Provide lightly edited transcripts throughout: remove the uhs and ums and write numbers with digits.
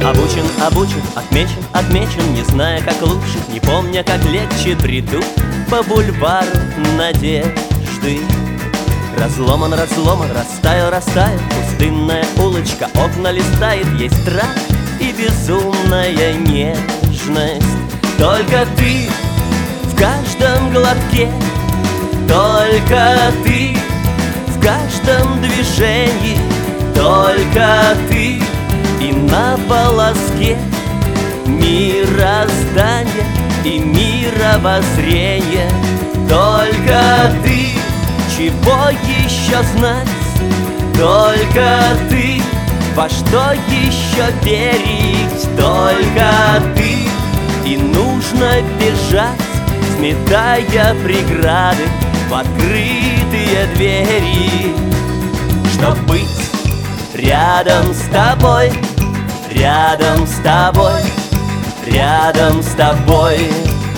Обучен, обучен, отмечен, отмечен, не зная, как лучше, не помня, как легче, бреду по бульвару надежды. Разломан, разломан, растаял, растаял, пустынная улочка, окна листает, есть страх и безумная нежность. Только ты в каждом глотке, только ты в каждом движении, только ты и на волоске мироздания и мировоззрения. Только ты, чего еще знать, только ты, во что еще верить, только ты, и нужно бежать, сметая преграды в открытые двери, чтоб быть рядом с тобой, рядом с тобой, рядом с тобой.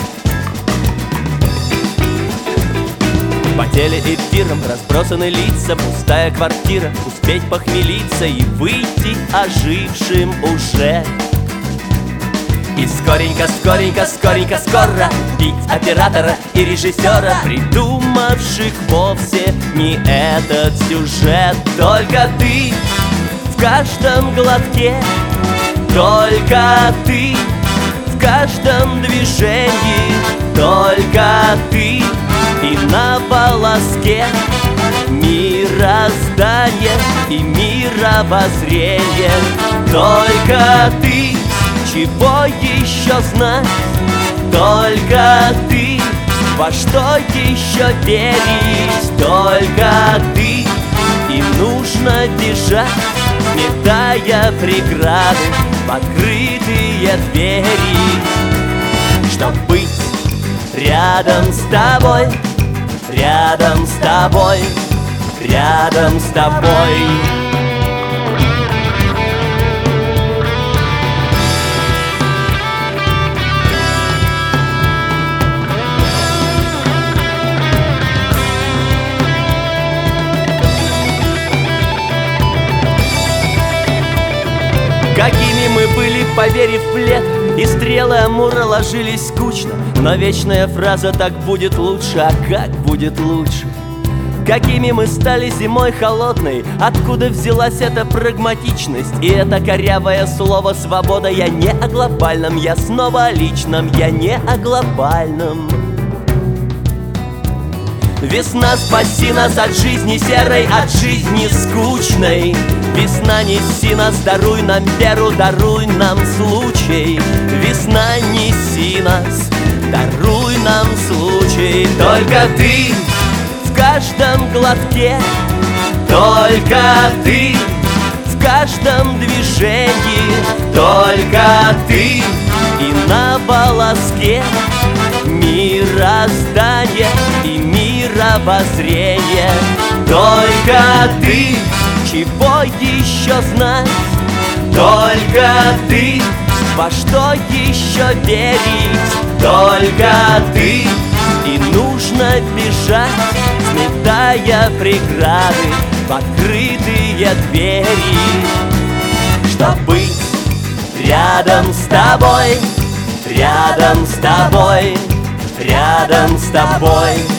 По телеэфирам разбросаны лица, пустая квартира, успеть похмелиться и выйти ожившим уже. И скоренько, скоренько, скоренько, скоро бить оператора и режиссера, придумавших вовсе не этот сюжет. Только ты в каждом глотке, только ты в каждом движении, только ты и на волоске мироздания и мировоззрения. Только ты, чего еще знать, только ты, во что еще верить, только ты, и нужно бежать, сметая преграды в открытые двери, чтоб быть рядом с тобой, рядом с тобой, рядом с тобой. Какими мы были, поверив в лето, и стрелы Амура ложились скучно, но вечная фраза «так будет лучше», а как будет лучше? Какими мы стали зимой холодной, откуда взялась эта прагматичность и это корявое слово «свобода»? Я не о глобальном, я снова о личном, я не о глобальном. Весна, спаси нас от жизни серой, от жизни скучной. Весна, неси нас, даруй нам веру, даруй нам случай. Весна, неси нас, даруй нам случай. Только ты в каждом глотке, только ты в каждом движении, только ты и на волоске мироздания и мировоззрения. Только ты, чего еще знать, только ты, во что еще верить, только ты, и нужно бежать, сметая преграды в открытые двери, чтоб быть рядом с тобой, рядом с тобой, рядом с тобой.